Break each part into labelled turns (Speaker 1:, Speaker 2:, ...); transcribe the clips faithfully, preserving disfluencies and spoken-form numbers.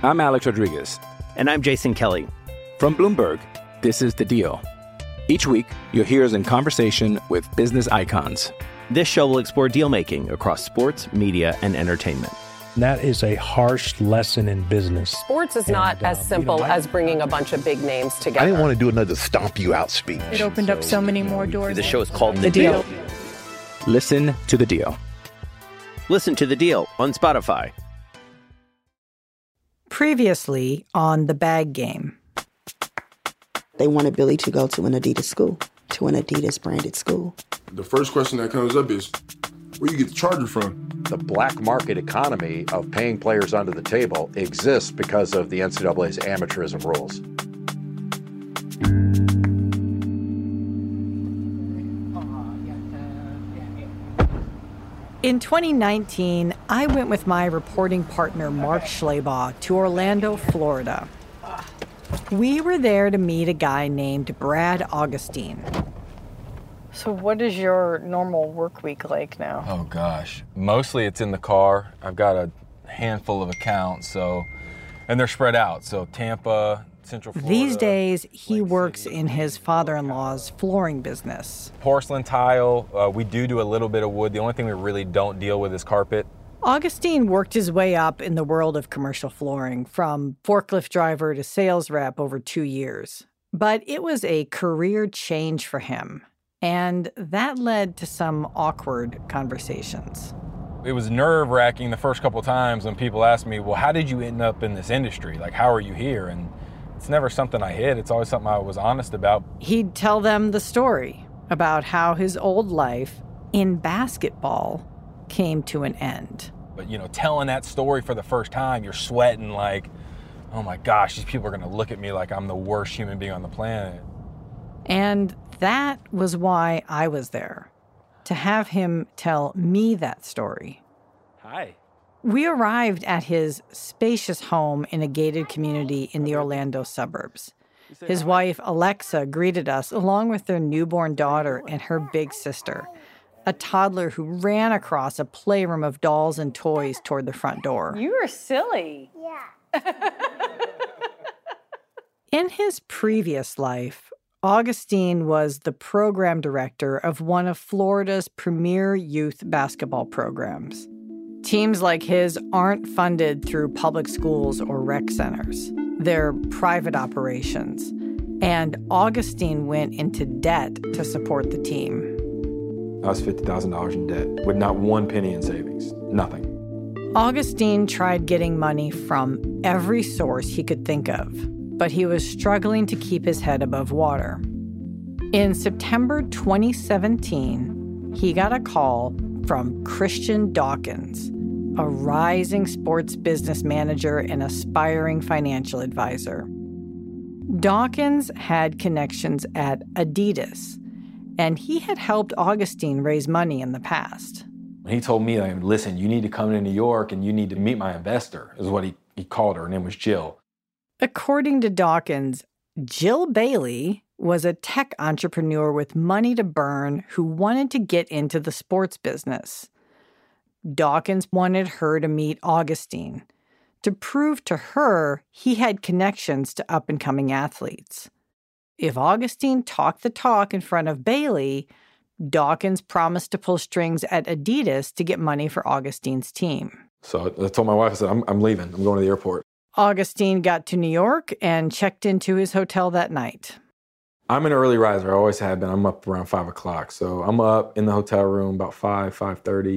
Speaker 1: I'm Alex Rodriguez.
Speaker 2: And I'm Jason Kelly.
Speaker 1: From Bloomberg, this is The Deal. Each week, you'll hear us in conversation with business icons.
Speaker 2: This show will explore deal-making across sports, media, and entertainment.
Speaker 3: That is a harsh lesson in business.
Speaker 4: Sports is not and, uh, as simple you know, I, as bringing a bunch of big names together.
Speaker 5: I didn't want to do another stomp you out speech.
Speaker 6: It opened so, up so many more doors.
Speaker 2: The show is called The,
Speaker 6: the
Speaker 2: deal.
Speaker 6: deal.
Speaker 1: Listen to The Deal.
Speaker 2: Listen to The Deal on Spotify.
Speaker 7: Previously on The Bag Game.
Speaker 8: They wanted Billy to go to an Adidas school, to an Adidas branded school.
Speaker 9: The first question that comes up is, where you get the charger from?
Speaker 10: The black market economy of paying players under the table exists because of the N C double A's amateurism rules.
Speaker 7: In twenty nineteen, I went with my reporting partner, Mark Schleybaugh, to Orlando, Florida. We were there to meet a guy named Brad Augustine.
Speaker 6: So what is your normal work week like now?
Speaker 11: Oh, gosh. Mostly it's in the car. I've got a handful of accounts, so, and they're spread out. So Tampa, Central Florida.
Speaker 7: These days, he works in his father-in-law's flooring business.
Speaker 11: Porcelain tile. Uh, we do do a little bit of wood. The only thing we really don't deal with is carpet.
Speaker 7: Augustine worked his way up in the world of commercial flooring, from forklift driver to sales rep over two years. But it was a career change for him, and that led to some awkward conversations.
Speaker 11: It was nerve-wracking the first couple times when people asked me, well, how did you end up in this industry? Like, how are you here? And it's never something I hid. It's always something I was honest about.
Speaker 7: He'd tell them the story about how his old life in basketball came to an end.
Speaker 11: But, you know, telling that story for the first time, you're sweating like, oh my gosh, these people are going to look at me like I'm the worst human being on the planet.
Speaker 7: And that was why I was there, to have him tell me that story.
Speaker 11: Hi.
Speaker 7: We arrived at his spacious home in a gated community in the Orlando suburbs. His wife, Alexa, greeted us along with their newborn daughter and her big sister, a toddler who ran across a playroom of dolls and toys toward the front door.
Speaker 6: You are silly.
Speaker 12: Yeah.
Speaker 7: In his previous life, Augustine was the program director of one of Florida's premier youth basketball programs. Teams like his aren't funded through public schools or rec centers. They're private operations. And Augustine went into debt to support the team.
Speaker 1: I was fifty thousand dollars in debt with not one penny in savings. Nothing.
Speaker 7: Augustine tried getting money from every source he could think of, but he was struggling to keep his head above water. In September twenty seventeen, he got a call from Christian Dawkins, a rising sports business manager and aspiring financial advisor. Dawkins had connections at Adidas, and he had helped Augustine raise money in the past.
Speaker 1: He told me, like, listen, you need to come to New York and you need to meet my investor, is what he, he called her. Her name was Jill.
Speaker 7: According to Dawkins, Jill Bailey was a tech entrepreneur with money to burn who wanted to get into the sports business. Dawkins wanted her to meet Augustine, to prove to her he had connections to up-and-coming athletes. If Augustine talked the talk in front of Bailey, Dawkins promised to pull strings at Adidas to get money for Augustine's team.
Speaker 1: So I told my wife, I said, I'm, I'm leaving. I'm going to the airport.
Speaker 7: Augustine got to New York and checked into his hotel that night.
Speaker 1: I'm an early riser. I always have been. I'm up around five o'clock. So I'm up in the hotel room about five, five thirty.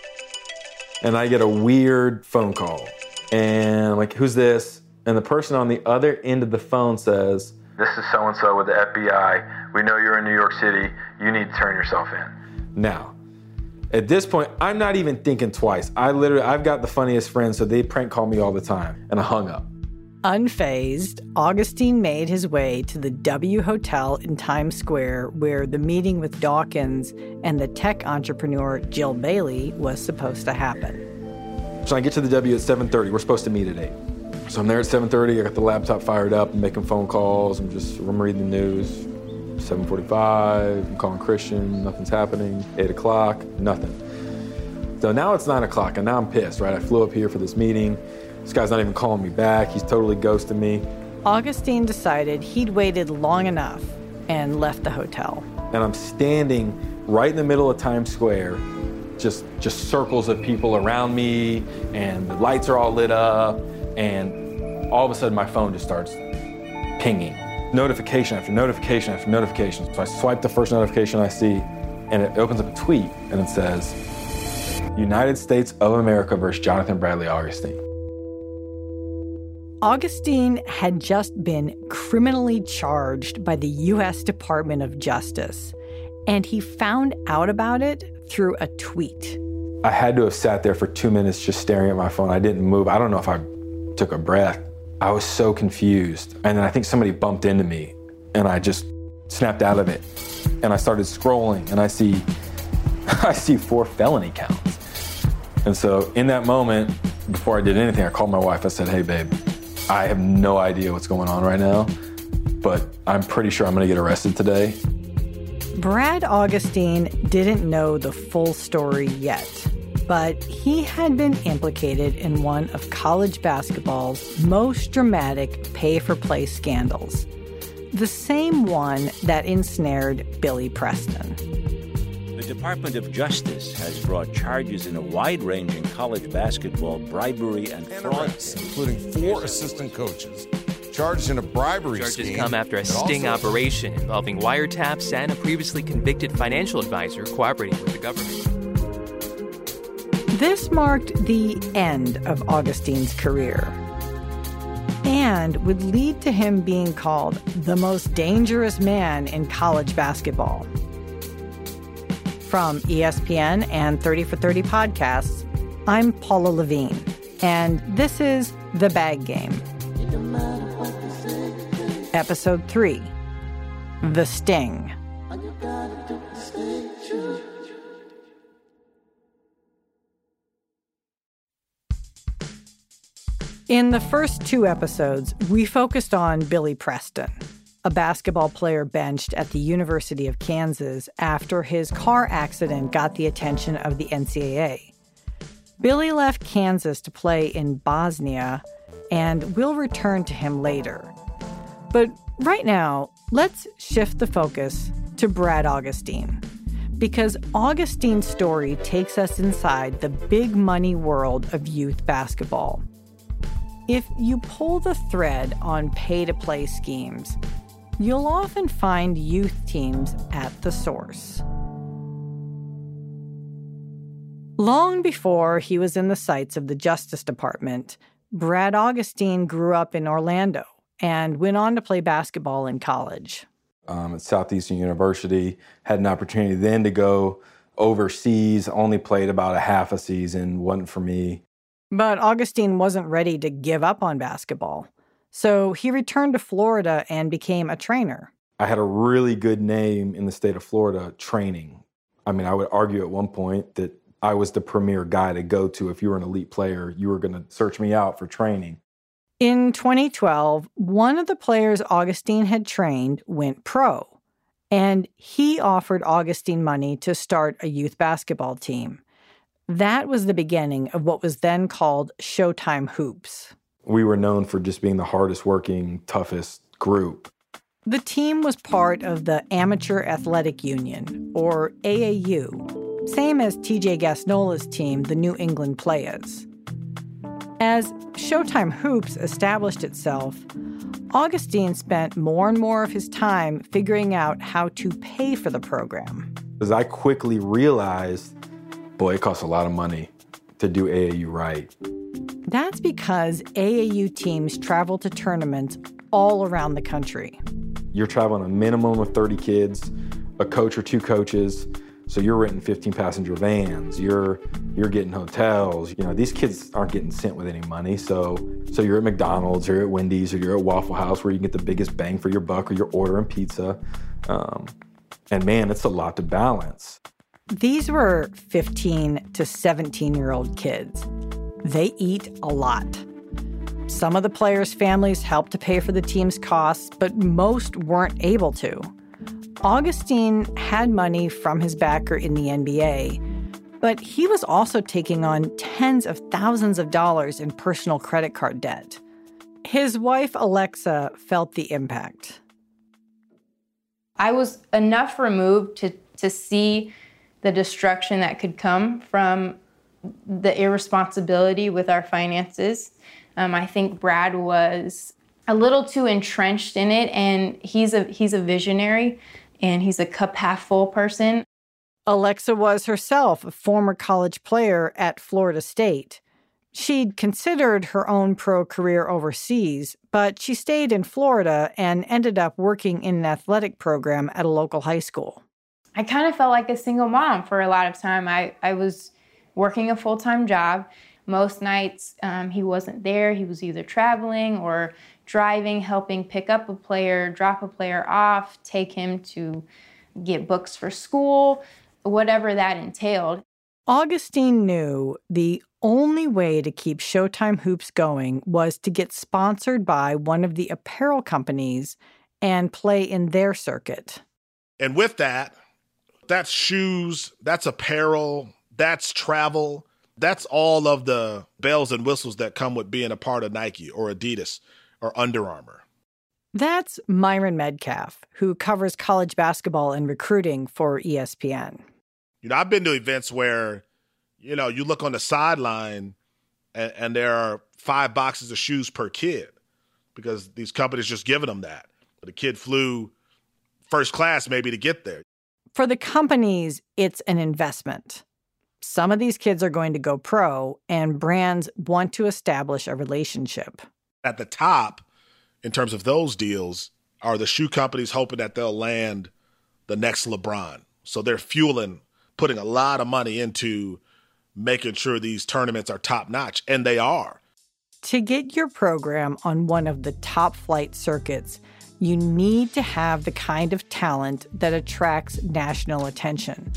Speaker 1: And I get a weird phone call. And I'm like, who's this? And the person on the other end of the phone says, this is so-and-so with the F B I. We know you're in New York City. You need to turn yourself in. Now, at this point, I'm not even thinking twice. I literally, I've got the funniest friends, so they prank call me all the time. And I hung up.
Speaker 7: Unfazed, Augustine made his way to the W Hotel in Times Square, where the meeting with Dawkins and the tech entrepreneur Jill Bailey was supposed to happen.
Speaker 1: So I get to the W at seven thirty. We're supposed to meet at eight. So I'm there at seven thirty. I got the laptop fired up. I'm making phone calls. I'm just, I'm reading the news. seven forty-five, I'm calling Christian. Nothing's happening. eight o'clock, nothing. So now it's nine o'clock, and now I'm pissed, right? I flew up here for this meeting. This guy's not even calling me back. He's totally ghosting me.
Speaker 7: Augustine decided he'd waited long enough and left the hotel.
Speaker 1: And I'm standing right in the middle of Times Square, just, just circles of people around me, and the lights are all lit up, and all of a sudden my phone just starts pinging. Notification after notification after notification. So I swipe the first notification I see, and it opens up a tweet, and it says, United States of America versus Jonathan Bradley Augustine.
Speaker 7: Augustine had just been criminally charged by the U S Department of Justice, and he found out about it through a tweet.
Speaker 1: I had to have sat there for two minutes just staring at my phone. I didn't move. I don't know if I took a breath. I was so confused. And then I think somebody bumped into me, and I just snapped out of it. And I started scrolling, and I see, I see four felony counts. And so in that moment, before I did anything, I called my wife. I said, hey, babe, I have no idea what's going on right now, but I'm pretty sure I'm going to get arrested today.
Speaker 7: Brad Augustine didn't know the full story yet, but he had been implicated in one of college basketball's most dramatic pay-for-play scandals, the same one that ensnared Billy Preston.
Speaker 12: The Department of Justice has brought charges in a wide-ranging college basketball bribery and fraud,
Speaker 13: including four assistant coaches, charged in a bribery
Speaker 14: Charges
Speaker 13: scheme.
Speaker 14: come after a sting
Speaker 13: also...
Speaker 14: operation involving wiretaps and a previously convicted financial advisor cooperating with the government.
Speaker 7: This marked the end of Augustine's career and would lead to him being called the most dangerous man in college basketball. From E S P N and thirty for thirty podcasts, I'm Paula Levine, and this is The Bag Game. Episode three, The Sting. In the first two episodes, we focused on Billy Preston, a basketball player benched at the University of Kansas after his car accident got the attention of the N C double A. Billy left Kansas to play in Bosnia, and we'll return to him later. But right now, let's shift the focus to Brad Augustine, because Augustine's story takes us inside the big money world of youth basketball. If you pull the thread on pay-to-play schemes, you'll often find youth teams at the source. Long before he was in the sights of the Justice Department, Brad Augustine grew up in Orlando and went on to play basketball in college.
Speaker 1: Um, at Southeastern University, had an opportunity then to go overseas, only played about a half a season, wasn't for me.
Speaker 7: But Augustine wasn't ready to give up on basketball, so he returned to Florida and became a trainer.
Speaker 1: I had a really good name in the state of Florida training. I mean, I would argue at one point that I was the premier guy to go to. If you were an elite player, you were going to search me out for training.
Speaker 7: In twenty twelve, one of the players Augustine had trained went pro, and he offered Augustine money to start a youth basketball team. That was the beginning of what was then called Showtime Hoops.
Speaker 1: We were known for just being the hardest working, toughest group.
Speaker 7: The team was part of the Amateur Athletic Union, or A A U, same as T J Gasnola's team, the New England Players. As Showtime Hoops established itself, Augustine spent more and more of his time figuring out how to pay for the program.
Speaker 1: As I quickly realized, boy, it costs a lot of money to do A A U right.
Speaker 7: That's because A A U teams travel to tournaments all around the country.
Speaker 1: You're traveling a minimum of thirty kids, a coach or two coaches, so you're renting fifteen passenger vans, you're you're getting hotels. You know, these kids aren't getting sent with any money, so so you're at McDonald's, or you're at Wendy's, or you're at Waffle House where you can get the biggest bang for your buck, or you're ordering pizza. Um, and man, it's a lot to balance.
Speaker 7: These were fifteen to seventeen-year-old kids. They eat a lot. Some of the players' families helped to pay for the team's costs, but most weren't able to. Augustine had money from his backer in the N B A, But he was also taking on tens of thousands of dollars in personal credit card debt. His wife, Alexa, felt the impact.
Speaker 15: I was enough removed to, to see the destruction that could come from the irresponsibility with our finances. Um, I think Brad was a little too entrenched in it, and he's a he's a visionary, and he's a cup half full person.
Speaker 7: Alexa was herself a former college player at Florida State. She'd considered her own pro career overseas, but she stayed in Florida and ended up working in an athletic program at a local high school.
Speaker 15: I kind of felt like a single mom for a lot of time. I, I was working a full-time job. Most nights um, he wasn't there. He was either traveling or driving, helping pick up a player, drop a player off, take him to get books for school, whatever that entailed.
Speaker 7: Augustine knew the only way to keep Showtime Hoops going was to get sponsored by one of the apparel companies and play in their circuit.
Speaker 16: And with that, that's shoes, that's apparel, that's travel, that's all of the bells and whistles that come with being a part of Nike or Adidas or Under Armour.
Speaker 7: That's Myron Metcalf, who covers college basketball and recruiting for E S P N.
Speaker 16: You know, I've been to events where, you know, you look on the sideline and, and there are five boxes of shoes per kid because these companies just giving them that. But the kid flew first class maybe to get there.
Speaker 7: For the companies, it's an investment. Some of these kids are going to go pro, and brands want to establish a relationship.
Speaker 16: At the top, in terms of those deals, are the shoe companies hoping that they'll land the next LeBron. So they're fueling, putting a lot of money into making sure these tournaments are top-notch, and they are.
Speaker 7: To get your program on one of the top flight circuits, you need to have the kind of talent that attracts national attention.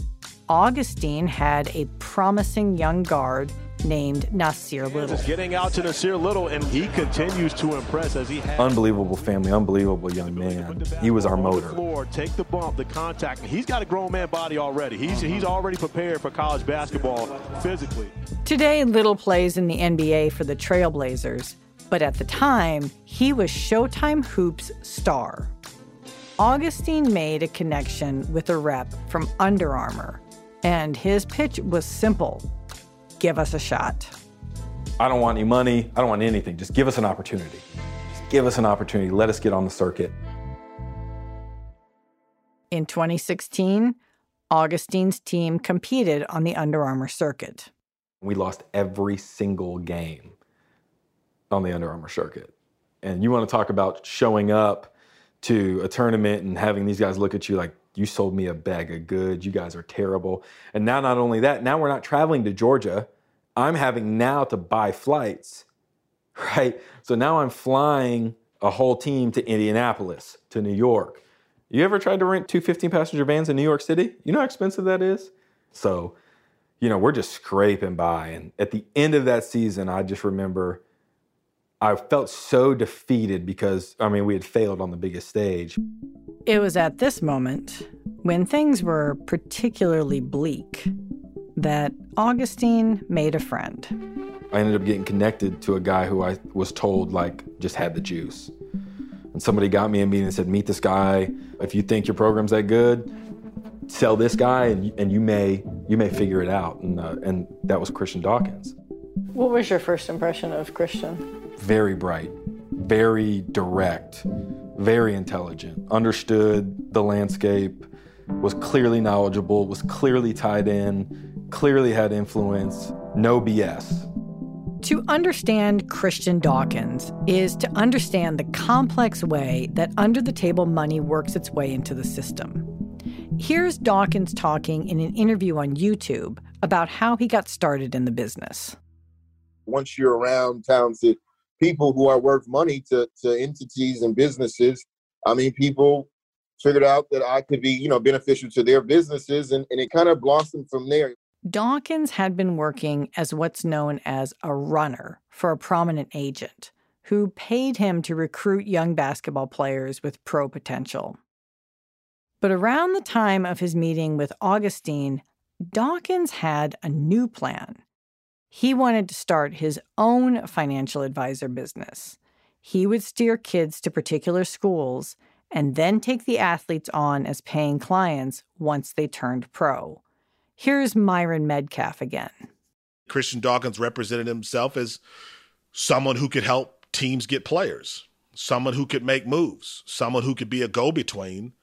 Speaker 7: Augustine had a promising young guard named Nasir Little.
Speaker 17: Getting out to Nasir Little, and he continues to impress as he has.
Speaker 1: Unbelievable family, unbelievable young man. He was our motor.
Speaker 17: The floor, take the bump, the contact. He's got a grown man body already. He's he's already prepared for college basketball physically.
Speaker 7: Today, Little plays in the N B A for the Trailblazers, but at the time, he was Showtime Hoops' star. Augustine made a connection with a rep from Under Armour, and his pitch was simple. Give us a shot.
Speaker 1: I don't want any money. I don't want anything. Just give us an opportunity. Just give us an opportunity. Let us get on the circuit.
Speaker 7: In twenty sixteen, Augustine's team competed on the Under Armour circuit.
Speaker 1: We lost every single game on the Under Armour circuit. And you want to talk about showing up to a tournament and having these guys look at you like, you sold me a bag of goods. You guys are terrible. And now, not only that, now we're not traveling to Georgia. I'm having now to buy flights, right? So now I'm flying a whole team to Indianapolis, to New York. You ever tried to rent two fifteen-passenger vans in New York City? You know how expensive that is? So, you know, we're just scraping by. And at the end of that season, I just remember I felt so defeated because, I mean, we had failed on the biggest stage.
Speaker 7: It was at this moment, when things were particularly bleak, that Augustine made a friend.
Speaker 1: I ended up getting connected to a guy who I was told, like, just had the juice. And somebody got me a meeting and said, meet this guy. If you think your program's that good, sell this guy and, and you may you may figure it out. And, uh, and that was Christian Dawkins.
Speaker 6: What was your first impression of Christian?
Speaker 1: Very bright, very direct, very intelligent, understood the landscape, was clearly knowledgeable, was clearly tied in, clearly had influence, no B S.
Speaker 7: To understand Christian Dawkins is to understand the complex way that under-the-table money works its way into the system. Here's Dawkins talking in an interview on YouTube about how he got started in the business.
Speaker 18: Once you're around talented people who are worth money to, to entities and businesses, I mean, people figured out that I could be, you know, beneficial to their businesses, and, and it kind of blossomed from there.
Speaker 7: Dawkins had been working as what's known as a runner for a prominent agent who paid him to recruit young basketball players with pro potential. But around the time of his meeting with Augustine, Dawkins had a new plan. He wanted to start his own financial advisor business. He would steer kids to particular schools and then take the athletes on as paying clients once they turned pro. Here's Myron Medcalf again.
Speaker 16: Christian Dawkins represented himself as someone who could help teams get players, someone who could make moves, someone who could be a go-between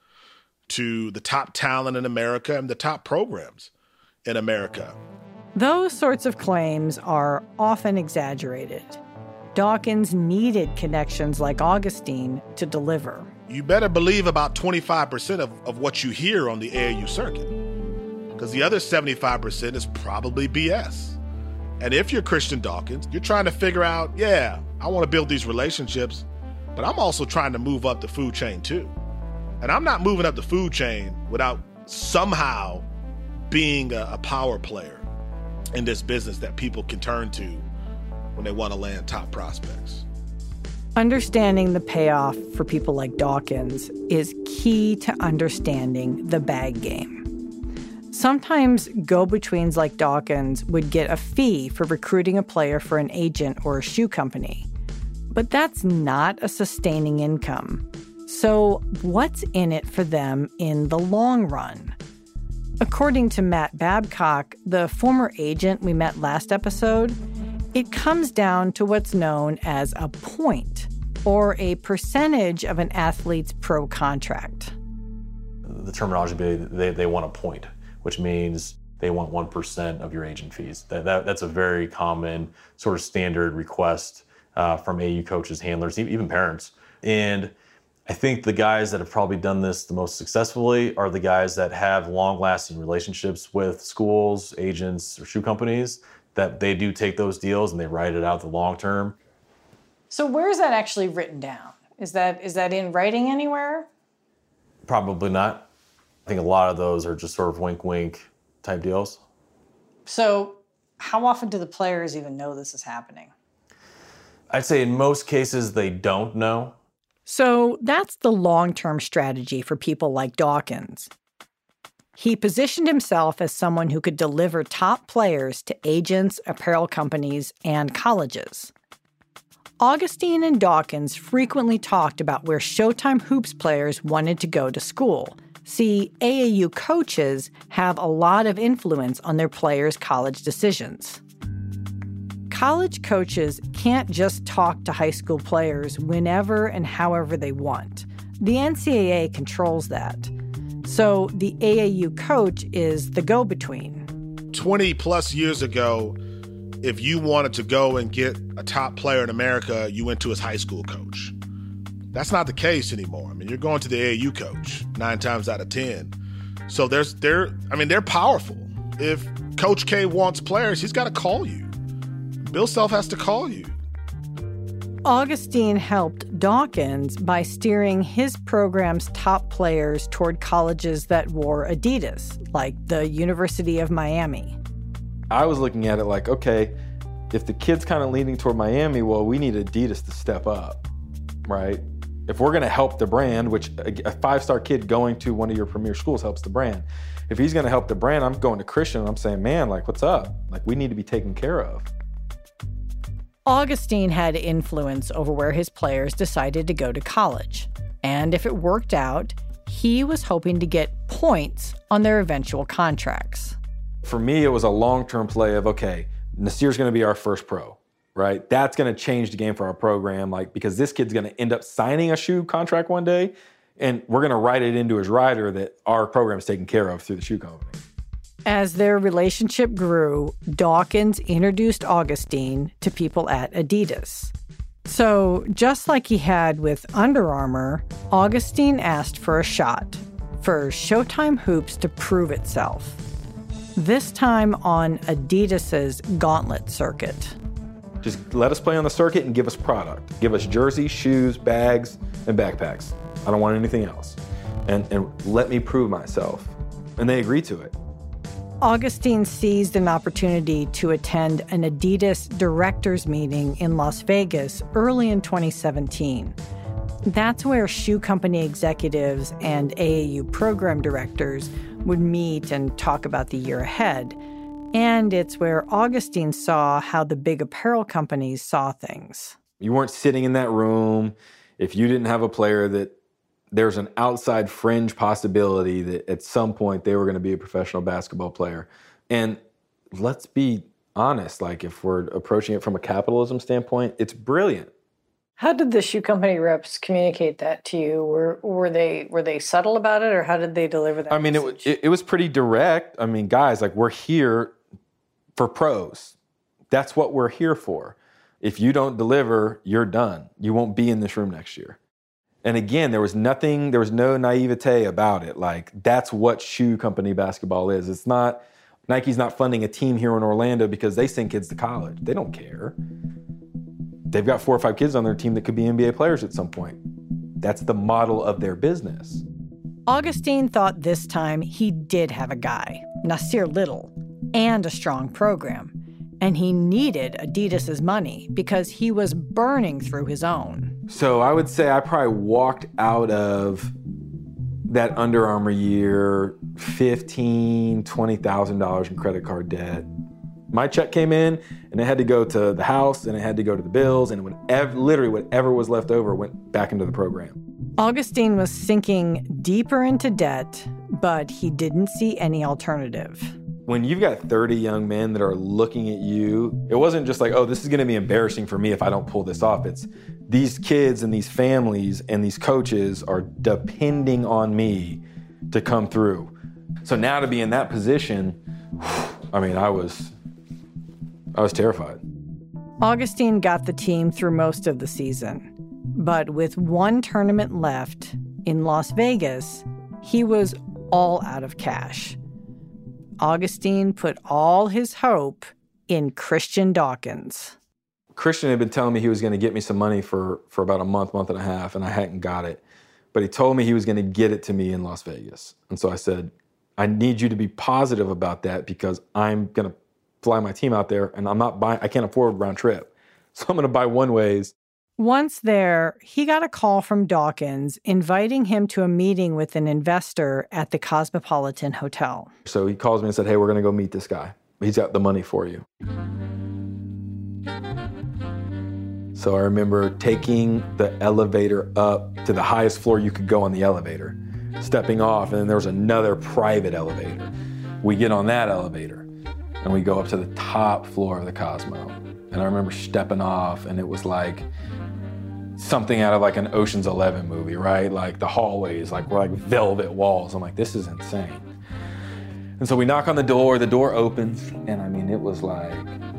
Speaker 16: to the top talent in America and the top programs in America.
Speaker 7: Those sorts of claims are often exaggerated. Dawkins needed connections like Augustine to deliver.
Speaker 16: You better believe about twenty-five percent of, of what you hear on the A A U circuit, because the other seventy-five percent is probably B S. And if you're Christian Dawkins, you're trying to figure out, yeah, I want to build these relationships, but I'm also trying to move up the food chain too. And I'm not moving up the food chain without somehow being a, a power player in this business that people can turn to when they want to land top prospects.
Speaker 7: Understanding the payoff for people like Dawkins is key to understanding the bag game. Sometimes go-betweens like Dawkins would get a fee for recruiting a player for an agent or a shoe company. But that's not a sustaining income. So what's in it for them in the long run? According to Matt Babcock, the former agent we met last episode, it comes down to what's known as a point, or a percentage of an athlete's pro contract.
Speaker 19: The terminology, they, they want a point, which means they want one percent of your agent fees. That, that, that's a very common sort of standard request uh, from A A U coaches, handlers, even parents. And I think the guys that have probably done this the most successfully are the guys that have long-lasting relationships with schools, agents, or shoe companies, that they do take those deals and they ride it out the long term.
Speaker 7: So where is that actually written down? Is that is that in writing anywhere?
Speaker 19: Probably not. I think a lot of those are just sort of wink-wink type deals.
Speaker 7: So how often do the players even know this is happening?
Speaker 19: I'd say in most cases they don't know.
Speaker 7: So that's the long-term strategy for people like Dawkins. He positioned himself as someone who could deliver top players to agents, apparel companies, and colleges. Augustine and Dawkins frequently talked about where Showtime Hoops players wanted to go to school. See, A A U coaches have a lot of influence on their players' college decisions. College coaches can't just talk to high school players whenever and however they want. The N C double A controls that. So the A A U coach is the go-between.
Speaker 16: twenty plus years ago, if you wanted to go and get a top player in America, you went to his high school coach. That's not the case anymore. I mean, you're going to the A A U coach nine times out of ten. So there's, they're, I mean, they're powerful. If Coach K wants players, he's got to call you. Bill Self has to call you.
Speaker 7: Augustine helped Dawkins by steering his program's top players toward colleges that wore Adidas, like the University of Miami.
Speaker 1: I was looking at it like, okay, if the kid's kind of leaning toward Miami, well, we need Adidas to step up, right? If we're going to help the brand, which a five-star kid going to one of your premier schools helps the brand. If he's going to help the brand, I'm going to Christian and I'm saying, man, like, what's up? Like, we need to be taken care of.
Speaker 7: Augustine had influence over where his players decided to go to college. And if it worked out, he was hoping to get points on their eventual contracts.
Speaker 1: For me, it was a long-term play of, okay, Nasir's going to be our first pro, right? That's going to change the game for our program, like, because this kid's going to end up signing a shoe contract one day, and we're going to write it into his rider that our program is taken care of through the shoe company.
Speaker 7: As their relationship grew, Dawkins introduced Augustine to people at Adidas. So, just like he had with Under Armour, Augustine asked for a shot, for Showtime Hoops to prove itself. This time on Adidas's gauntlet circuit.
Speaker 1: Just let us play on the circuit and give us product. Give us jerseys, shoes, bags, and backpacks. I don't want anything else. And, and let me prove myself. And they agreed to it.
Speaker 7: Augustine seized an opportunity to attend an Adidas directors meeting in Las Vegas early in twenty seventeen. That's where shoe company executives and A A U program directors would meet and talk about the year ahead. And it's where Augustine saw how the big apparel companies saw things.
Speaker 1: You weren't sitting in that room if you didn't have a player that there's an outside fringe possibility that at some point they were going to be a professional basketball player. And let's be honest, like if we're approaching it from a capitalism standpoint, it's brilliant.
Speaker 6: How did the shoe company reps communicate that to you? Were were they were they subtle about it, or how did they deliver that?
Speaker 1: I mean, it, it it was pretty direct. I mean, guys, like we're here for pros. That's what we're here for. If you don't deliver, you're done. You won't be in this room next year. And again, there was nothing, there was no naivete about it. Like, that's what shoe company basketball is. It's not, Nike's not funding a team here in Orlando because they send kids to college. They don't care. They've got four or five kids on their team that could be N B A players at some point. That's the model of their business.
Speaker 7: Augustine thought this time he did have a guy, Nasir Little, and a strong program. And he needed Adidas's money because he was burning through his own.
Speaker 1: So I would say I probably walked out of that Under Armour year fifteen thousand dollars, twenty thousand dollars in credit card debt. My check came in, and it had to go to the house, and it had to go to the bills, and whenever, literally whatever was left over went back into the program.
Speaker 7: Augustine was sinking deeper into debt, but he didn't see any alternative.
Speaker 1: When you've got thirty young men that are looking at you, it wasn't just like, oh, this is going to be embarrassing for me if I don't pull this off. It's these kids and these families and these coaches are depending on me to come through. So now to be in that position, I mean, I was, I was terrified.
Speaker 7: Augustine got the team through most of the season, but with one tournament left in Las Vegas, he was all out of cash. Augustine put all his hope in Christian Dawkins.
Speaker 1: Christian had been telling me he was going to get me some money for, for about a month, month and a half, and I hadn't got it. But he told me he was going to get it to me in Las Vegas. And so I said, I need you to be positive about that because I'm going to fly my team out there, and I'm not buying, I can't afford round trip. So I'm going to buy one ways.
Speaker 7: Once there, he got a call from Dawkins inviting him to a meeting with an investor at the Cosmopolitan Hotel.
Speaker 1: So he calls me and said, hey, we're going to go meet this guy. He's got the money for you. So I remember taking the elevator up to the highest floor you could go on the elevator, stepping off, and then there was another private elevator. We get on that elevator, and we go up to the top floor of the Cosmo. And I remember stepping off, and it was like something out of like an Ocean's Eleven movie, right? Like the hallways, like were like velvet walls. I'm like, this is insane. And so we knock on the door, the door opens, and I mean, it was like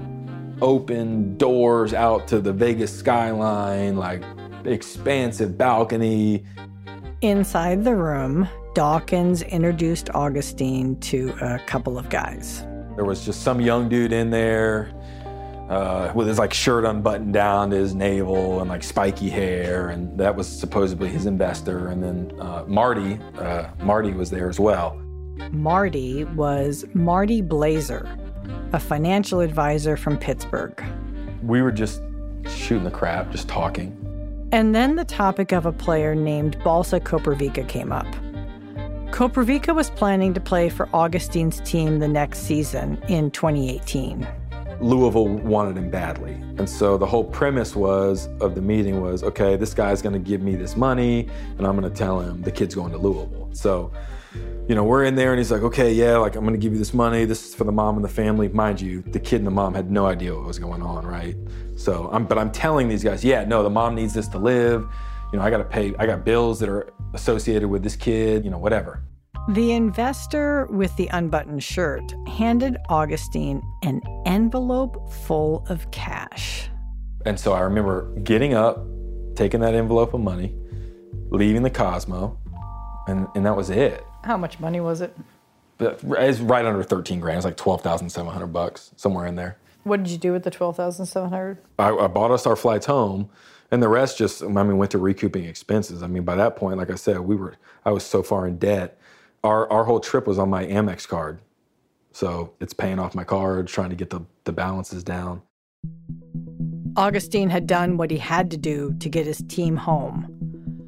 Speaker 1: open doors out to the Vegas skyline, like expansive balcony.
Speaker 7: Inside the room, Dawkins introduced Augustine to a couple of guys.
Speaker 1: There was just some young dude in there, Uh, with his like shirt unbuttoned down to his navel and like spiky hair, and that was supposedly his investor. And then uh, Marty, uh, Marty was there as well.
Speaker 7: Marty was Marty Blazer, a financial advisor from Pittsburgh.
Speaker 1: We were just shooting the crap, just talking.
Speaker 7: And then the topic of a player named Balsa Koprivica came up. Koprivica was planning to play for Augustine's team the next season in twenty eighteen.
Speaker 1: Louisville wanted him badly. And so the whole premise was of the meeting was, okay, this guy's going to give me this money, and I'm going to tell him the kid's going to Louisville. So, you know, we're in there, and he's like, okay, yeah, like I'm going to give you this money. This is for the mom and the family. Mind you, the kid and the mom had no idea what was going on, right? So, I'm, but I'm telling these guys, yeah, no, the mom needs this to live. You know, I got to pay, I got bills that are associated with this kid, you know, whatever.
Speaker 7: The investor with the unbuttoned shirt handed Augustine an envelope full of cash.
Speaker 1: And so I remember getting up, taking that envelope of money, leaving the Cosmo, and, and that was it.
Speaker 6: How much money was it?
Speaker 1: But it's right under thirteen grand. It's like twelve thousand seven hundred bucks, somewhere in there.
Speaker 6: What did you do with the twelve thousand seven hundred?
Speaker 1: I, I bought us our flights home, and the rest just, I mean, went to recouping expenses. I mean, by that point, like I said, we were, I was so far in debt. Our our whole trip was on my Amex card. So it's paying off my card, trying to get the, the balances down.
Speaker 7: Augustine had done what he had to do to get his team home.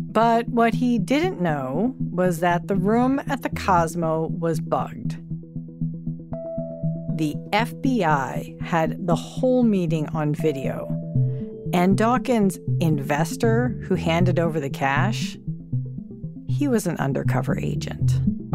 Speaker 7: But what he didn't know was that the room at the Cosmo was bugged. The F B I had the whole meeting on video, and Dawkins' investor who handed over the cash, he was an undercover agent.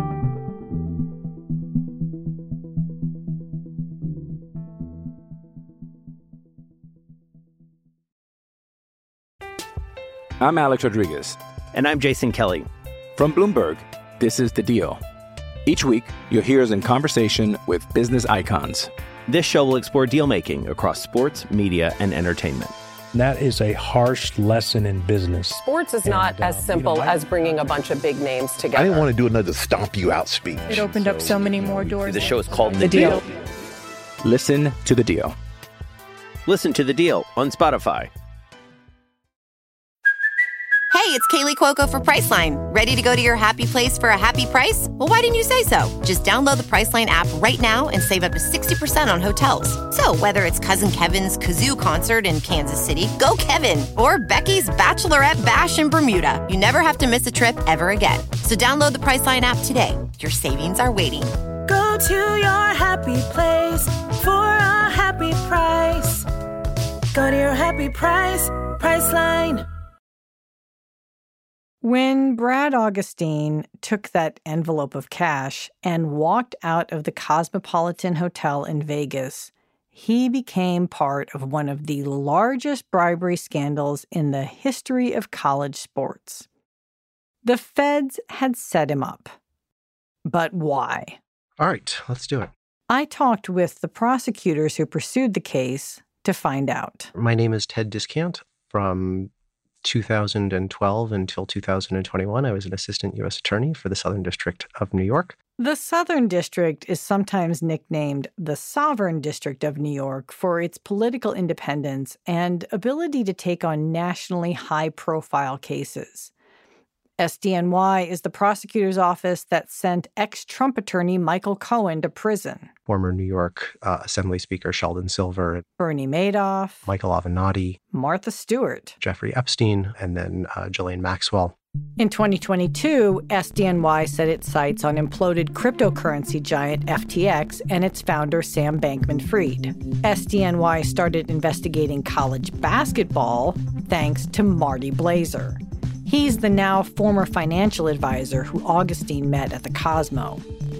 Speaker 20: I'm Alex Rodriguez.
Speaker 2: And I'm Jason Kelly.
Speaker 20: From Bloomberg, this is The Deal. Each week, you'll hear us in conversation with business icons.
Speaker 2: This show will explore deal-making across sports, media, and entertainment.
Speaker 3: That is a harsh lesson in business.
Speaker 4: Sports is not and, uh, as simple you know, I, as bringing a bunch of big names together.
Speaker 5: I didn't want to do another stomp you out speech.
Speaker 15: It opened so, up so many more doors.
Speaker 2: The show is called The,
Speaker 3: the
Speaker 2: deal.
Speaker 3: deal.
Speaker 20: Listen to The Deal.
Speaker 2: Listen to The Deal on Spotify.
Speaker 21: Hey, it's Kaylee Cuoco for Priceline. Ready to go to your happy place for a happy price? Well, why didn't you say so? Just download the Priceline app right now and save up to sixty percent on hotels. So whether it's Cousin Kevin's Kazoo Concert in Kansas City, go Kevin, or Becky's Bachelorette Bash in Bermuda, you never have to miss a trip ever again. So download the Priceline app today. Your savings are waiting.
Speaker 22: Go to your happy place for a happy price. Go to your happy price, Priceline.
Speaker 7: When Brad Augustine took that envelope of cash and walked out of the Cosmopolitan Hotel in Vegas, he became part of one of the largest bribery scandals in the history of college sports. The feds had set him up. But why?
Speaker 23: All right, let's do it.
Speaker 7: I talked with the prosecutors who pursued the case to find out.
Speaker 23: My name is Ted Discant. From two thousand twelve until two thousand twenty-one, I was an assistant U S attorney for the Southern District of New York.
Speaker 7: The Southern District is sometimes nicknamed the Sovereign District of New York for its political independence and ability to take on nationally high-profile cases. S D N Y is the prosecutor's office that sent ex-Trump attorney Michael Cohen to prison.
Speaker 23: Former New York uh, Assembly Speaker Sheldon Silver.
Speaker 7: Bernie Madoff.
Speaker 23: Michael Avenatti.
Speaker 7: Martha Stewart.
Speaker 23: Jeffrey Epstein, and then uh, Ghislaine Maxwell.
Speaker 7: In twenty twenty-two, S D N Y set its sights on imploded cryptocurrency giant F T X and its founder Sam Bankman-Fried. S D N Y started investigating college basketball thanks to Marty Blazer. He's the now former financial advisor who Augustine met at the Cosmo.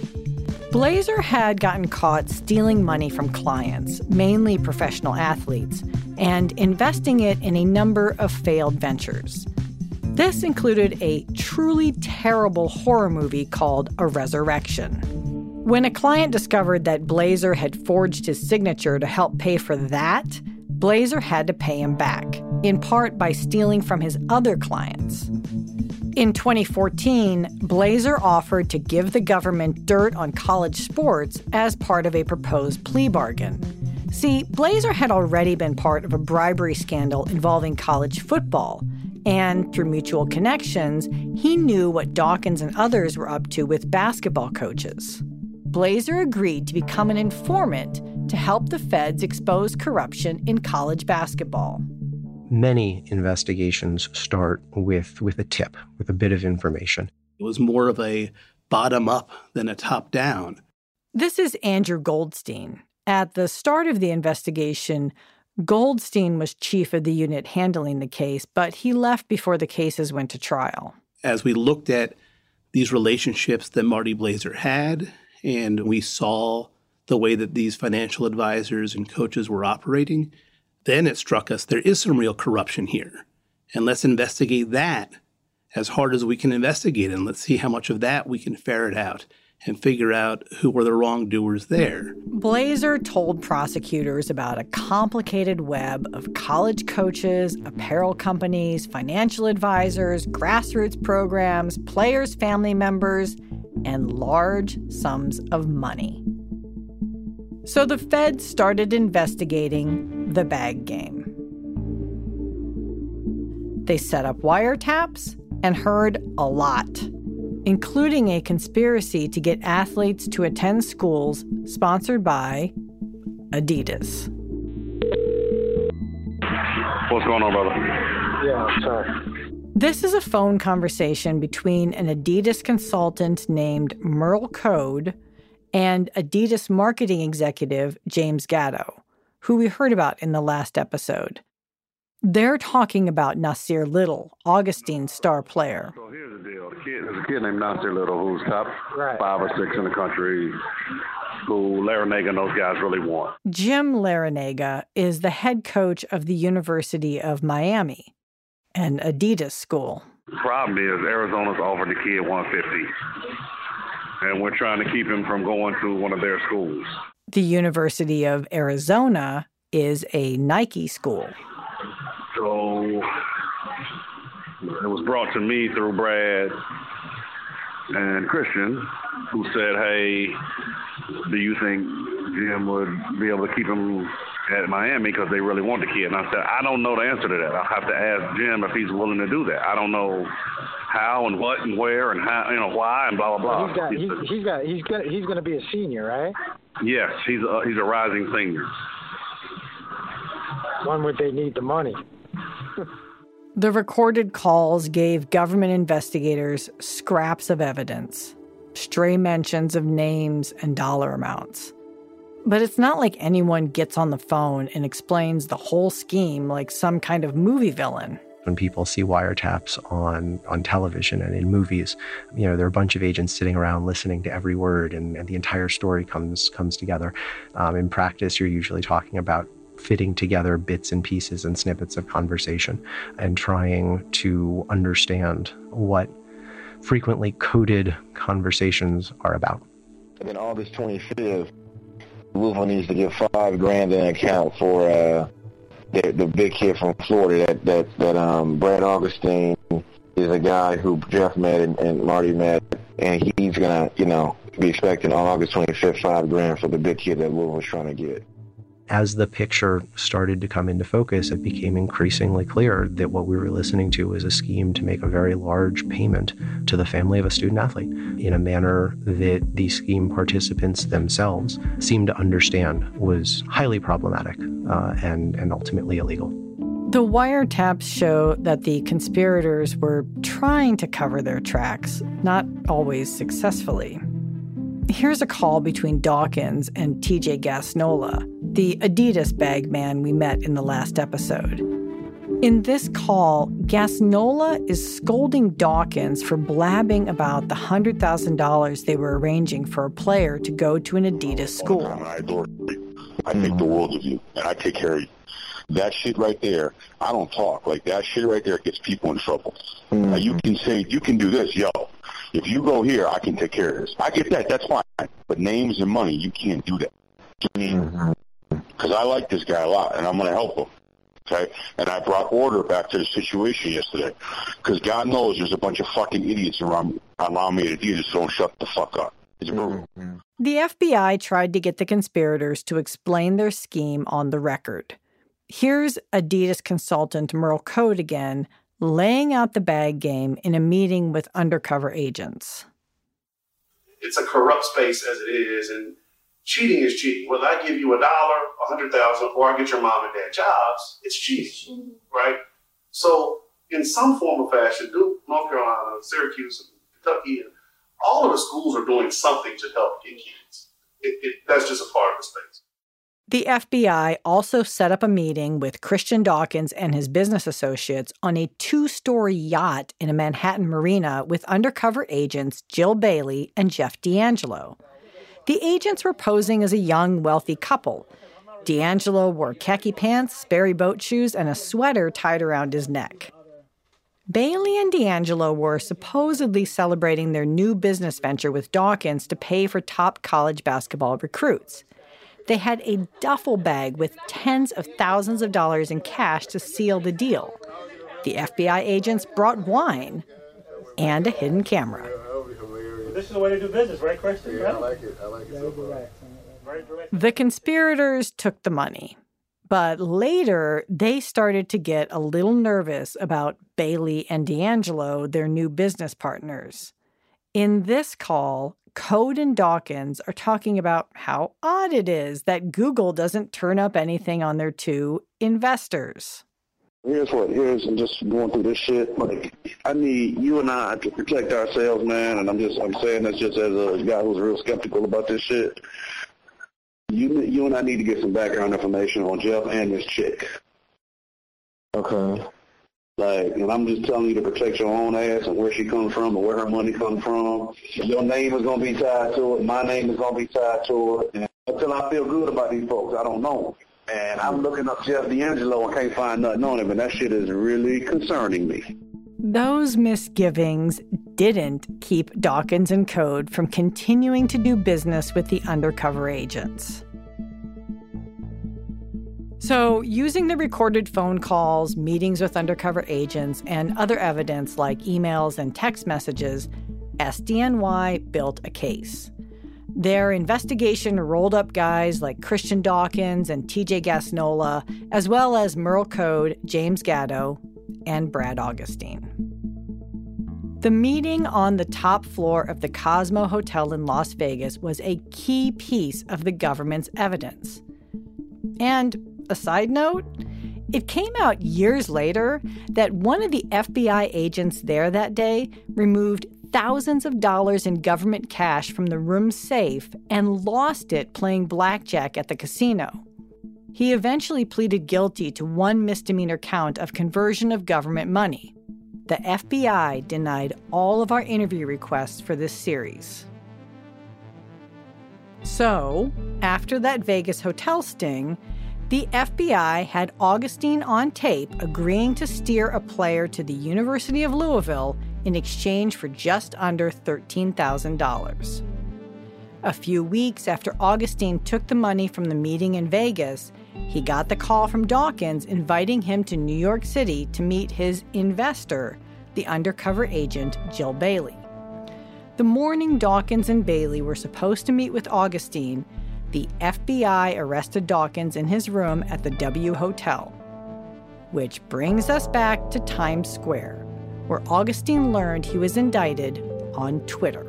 Speaker 7: Blazer had gotten caught stealing money from clients, mainly professional athletes, and investing it in a number of failed ventures. This included a truly terrible horror movie called A Resurrection. When a client discovered that Blazer had forged his signature to help pay for that, Blazer had to pay him back, in part by stealing from his other clients. In twenty fourteen, Blazer offered to give the government dirt on college sports as part of a proposed plea bargain. See, Blazer had already been part of a bribery scandal involving college football, and through mutual connections, he knew what Dawkins and others were up to with basketball coaches. Blazer agreed to become an informant to help the feds expose corruption in college basketball.
Speaker 23: Many investigations start with, with a tip, with a bit of information.
Speaker 24: It was more of a bottom-up than a top-down.
Speaker 7: This is Andrew Goldstein. At the start of the investigation, Goldstein was chief of the unit handling the case, but he left before the cases went to trial.
Speaker 24: As we looked at these relationships that Marty Blazer had, and we saw the way that these financial advisors and coaches were operating, then it struck us there is some real corruption here. And let's investigate that as hard as we can investigate, and let's see how much of that we can ferret out and figure out who were the wrongdoers there.
Speaker 7: Blazer told prosecutors about a complicated web of college coaches, apparel companies, financial advisors, grassroots programs, players' family members, and large sums of money. So the feds started investigating the bag game. They set up wiretaps and heard a lot, including a conspiracy to get athletes to attend schools sponsored by Adidas.
Speaker 25: What's going on, brother?
Speaker 26: Yeah, sorry.
Speaker 7: This is a phone conversation between an Adidas consultant named Merle Code and Adidas marketing executive James Gatto, who we heard about in the last episode. They're talking about Nasir Little, Augustine's star player.
Speaker 8: So here's the deal. The kid, there's a kid named Nasir Little who's top right. five or six in the country, who Larrañaga and those guys really want.
Speaker 7: Jim Larrañaga is the head coach of the University of Miami, an Adidas school.
Speaker 8: The problem is Arizona's offered the kid one hundred fifty, and we're trying to keep him from going to one of their schools.
Speaker 7: The University of Arizona is a Nike school.
Speaker 8: So it was brought to me through Brad and Christian, who said, hey, do you think Jim would be able to keep him at Miami because they really want the kid? And I said, I don't know the answer to that. I'll have to ask Jim if he's willing to do that. I don't know how and what and where and how, you know, why and blah, blah, blah.
Speaker 9: He's got, he's, he's got, he's got, he's going to be a senior, right?
Speaker 8: Yes, he's a, he's a rising senior.
Speaker 9: When would they need the money?
Speaker 7: The recorded calls gave government investigators scraps of evidence, stray mentions of names and dollar amounts. But it's not like anyone gets on the phone and explains the whole scheme like some kind of movie villain.
Speaker 23: When people see wiretaps on, on television and in movies, you know, there are a bunch of agents sitting around listening to every word, and, and the entire story comes comes together. Um, in practice, you're usually talking about fitting together bits and pieces and snippets of conversation and trying to understand what frequently coded conversations are about.
Speaker 10: And then August twenty-fifth, Louisville needs to give five grand in account for uh, the, the big kid from Florida. That that that um, Brad Augustine is a guy who Jeff met and, and Marty met, and he's gonna, you know, be expecting on August twenty-fifth five grand for the big kid that Louisville's trying to get.
Speaker 23: As the picture started to come into focus, it became increasingly clear that what we were listening to was a scheme to make a very large payment to the family of a student athlete in a manner that the scheme participants themselves seemed to understand was highly problematic uh, and, and ultimately illegal.
Speaker 7: The wiretaps show that the conspirators were trying to cover their tracks, not always successfully. Here's a call between Dawkins and T J Gasnola, the Adidas bag man we met in the last episode. In this call, Gasnola is scolding Dawkins for blabbing about the one hundred thousand dollars they were arranging for a player to go to an Adidas school.
Speaker 11: I adore you. I think the world of you, and I take care of you. That shit right there, I don't talk. Like, that shit right there gets people in trouble. Mm-hmm. Now, you can say, you can do this, yo. If you go here, I can take care of this. I get that. That's fine. But names and money, you can't do that. I mean, because I like this guy a lot, and I'm going to help him. Okay? And I brought order back to the situation yesterday. Because God knows there's a bunch of fucking idiots around, around me to do this, so don't shut the fuck up. It's brutal.
Speaker 7: The F B I tried to get the conspirators to explain their scheme on the record. Here's Adidas consultant Merle Code again, laying out the bag game in a meeting with undercover agents.
Speaker 25: It's a corrupt space as it is, and cheating is cheating. Whether I give you a dollar, a hundred thousand, or I get your mom and dad jobs, it's cheating, right? So, in some form or fashion, Duke, North Carolina, Syracuse, Kentucky, and all of the schools are doing something to help get kids. It, it, that's just a part of the space.
Speaker 7: The F B I also set up a meeting with Christian Dawkins and his business associates on a two-story yacht in a Manhattan marina with undercover agents Jill Bailey and Jeff D'Angelo. The agents were posing as a young, wealthy couple. D'Angelo wore khaki pants, Sperry boat shoes, and a sweater tied around his neck. Bailey and D'Angelo were supposedly celebrating their new business venture with Dawkins to pay for top college basketball recruits. They had a duffel bag with tens of thousands of dollars in cash to seal the deal. The F B I agents brought wine and a hidden camera.
Speaker 9: This is the way to do business, right, Christian?
Speaker 11: Yeah, I like it. I like it so far.
Speaker 7: The conspirators took the money, but later they started to get a little nervous about Bailey and D'Angelo, their new business partners. In this call, Code and Dawkins are talking about how odd it is that Google doesn't turn up anything on their two investors.
Speaker 11: Here's what, here's just going through this shit. Like, I need you and I to protect ourselves, man. And I'm just, I'm saying this just as a guy who's real skeptical about this shit. You, you and I need to get some background information on Jeff and this chick.
Speaker 1: Okay.
Speaker 11: Like, and I'm just telling you to protect your own ass and where she comes from and where her money comes from. Your name is going to be tied to it. My name is going to be tied to it. And until I feel good about these folks, I don't know. And I'm looking up Jeff D'Angelo and can't find nothing on him, and that shit is really concerning me.
Speaker 7: Those misgivings didn't keep Dawkins and Code from continuing to do business with the undercover agents. So, using the recorded phone calls, meetings with undercover agents, and other evidence like emails and text messages, S D N Y built a case. Their investigation rolled up guys like Christian Dawkins and T J Gasnola, as well as Merle Code, James Gatto, and Brad Augustine. The meeting on the top floor of the Cosmo Hotel in Las Vegas was a key piece of the government's evidence. And a side note, it came out years later that one of the F B I agents there that day removed thousands of dollars in government cash from the room's safe and lost it playing blackjack at the casino. He eventually pleaded guilty to one misdemeanor count of conversion of government money. The F B I denied all of our interview requests for this series. So, after that Vegas hotel sting, the F B I had Augustine on tape agreeing to steer a player to the University of Louisville in exchange for just under thirteen thousand dollars. A few weeks after Augustine took the money from the meeting in Vegas, he got the call from Dawkins inviting him to New York City to meet his investor, the undercover agent Jill Bailey. The morning Dawkins and Bailey were supposed to meet with Augustine, the F B I arrested Dawkins in his room at the W Hotel. Which brings us back to Times Square, where Augustine learned he was indicted on Twitter.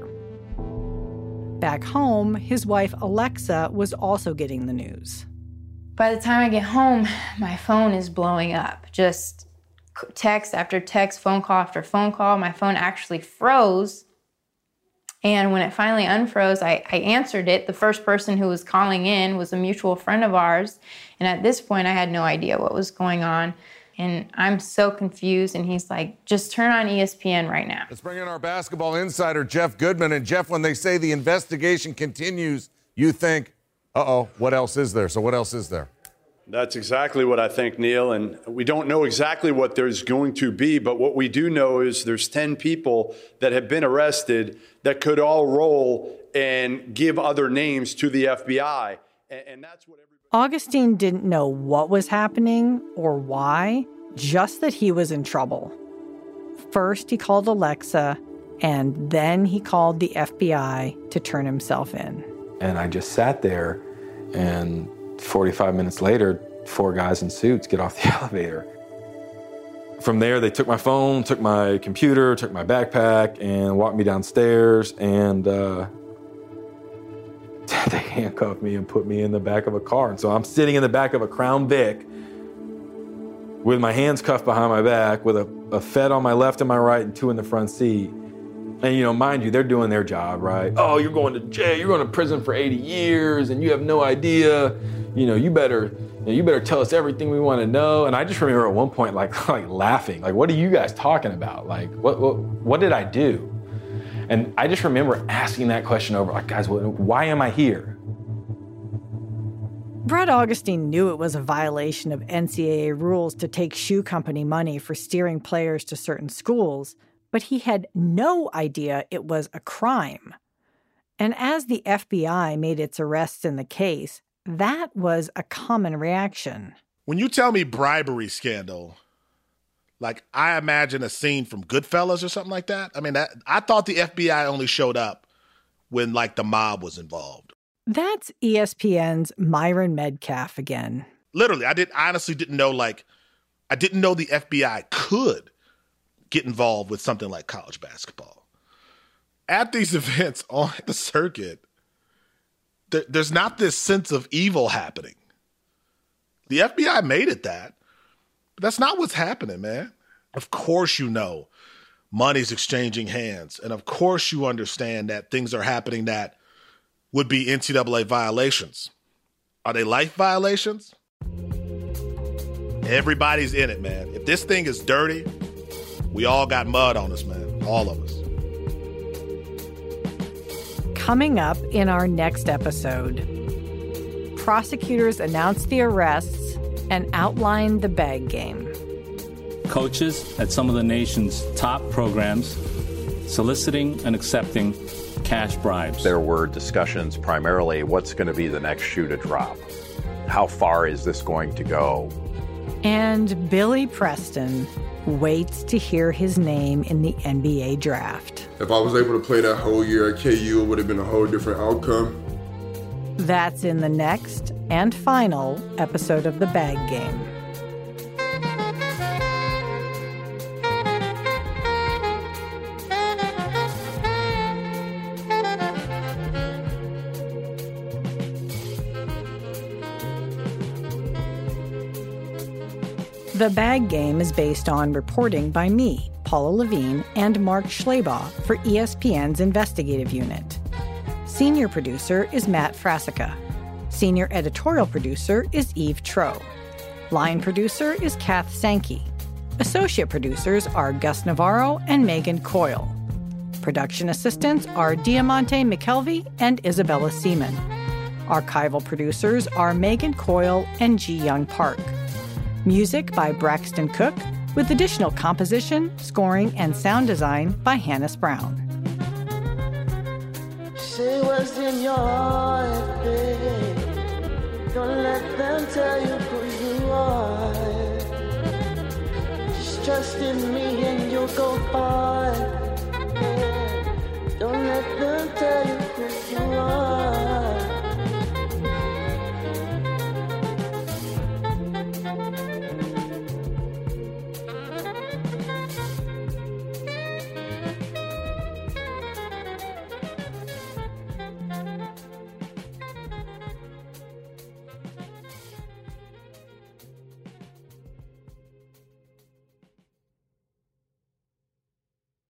Speaker 7: Back home, his wife Alexa was also getting the news.
Speaker 15: By the time I get home, my phone is blowing up. Just text after text, phone call after phone call. My phone actually froze. And when it finally unfroze, I, I answered it. The first person who was calling in was a mutual friend of ours. And at this point, I had no idea what was going on. And I'm so confused. And he's like, just turn on E S P N right now.
Speaker 12: Let's bring in our basketball insider, Jeff Goodman. And Jeff, when they say the investigation continues, you think, uh-oh, what else is there? So what else is there?
Speaker 13: That's exactly what I think, Neil. And we don't know exactly what there's going to be, but what we do know is there's ten people that have been arrested that could all roll and give other names to the F B I. And, and that's what everybody...
Speaker 7: Augustine didn't know what was happening or why, just that he was in trouble. First, he called Alexa, and then he called the F B I to turn himself in.
Speaker 1: And I just sat there, and forty-five minutes later, four guys in suits get off the elevator. From there, they took my phone, took my computer, took my backpack, and walked me downstairs, and uh, they handcuffed me and put me in the back of a car. And so I'm sitting in the back of a Crown Vic with my hands cuffed behind my back, with a, a Fed on my left and my right and two in the front seat. And, you know, mind you, they're doing their job, right? Oh, you're going to jail, you're going to prison for eighty years, and you have no idea. You know, you better, you know, you better tell us everything we want to know. And I just remember at one point, like, like laughing, like, what are you guys talking about? Like, what, what, what did I do? And I just remember asking that question over, like, guys, what, why am I here?
Speaker 7: Brad Augustine knew it was a violation of N C double A rules to take shoe company money for steering players to certain schools, but he had no idea it was a crime. And as the F B I made its arrests in the case, that was a common reaction.
Speaker 16: When you tell me bribery scandal, like I imagine a scene from Goodfellas or something like that. I mean, that, I thought the F B I only showed up when like the mob was involved.
Speaker 7: That's E S P N's Myron Medcalf again.
Speaker 16: Literally, I did I honestly didn't know, like, I didn't know the F B I could get involved with something like college basketball. At these events on the circuit, there, there's not this sense of evil happening. The F B I made it that. But that's not what's happening, man. Of course you know money's exchanging hands. And of course you understand that things are happening that would be N C double A violations. Are they life violations? Everybody's in it, man. If this thing is dirty, we all got mud on us, man. All of us.
Speaker 7: Coming up in our next episode, prosecutors announce the arrests and outline the bag game.
Speaker 6: Coaches at some of the nation's top programs soliciting and accepting cash bribes.
Speaker 14: There were discussions primarily what's going to be the next shoe to drop. How far is this going to go?
Speaker 7: And Billy Preston waits to hear his name in the N B A draft.
Speaker 17: If I was able to play that whole year at K U, it would have been a whole different outcome.
Speaker 7: That's in the next and final episode of The Bag Game. The Bag Game is based on reporting by me, Paula Levine, and Mark Schleybaugh for E S P N's investigative unit. Senior producer is Matt Frasica. Senior editorial producer is Eve Tro. Line producer is Kath Sankey. Associate producers are Gus Navarro and Megan Coyle. Production assistants are Diamante McKelvey and Isabella Seaman. Archival producers are Megan Coyle and Ji Young Park. Music by Braxton Cook, with additional composition, scoring, and sound design by Hannes Brown.
Speaker 18: Say what's in your heart, baby. Don't let them tell you who you are. Just trust in me and you'll go far.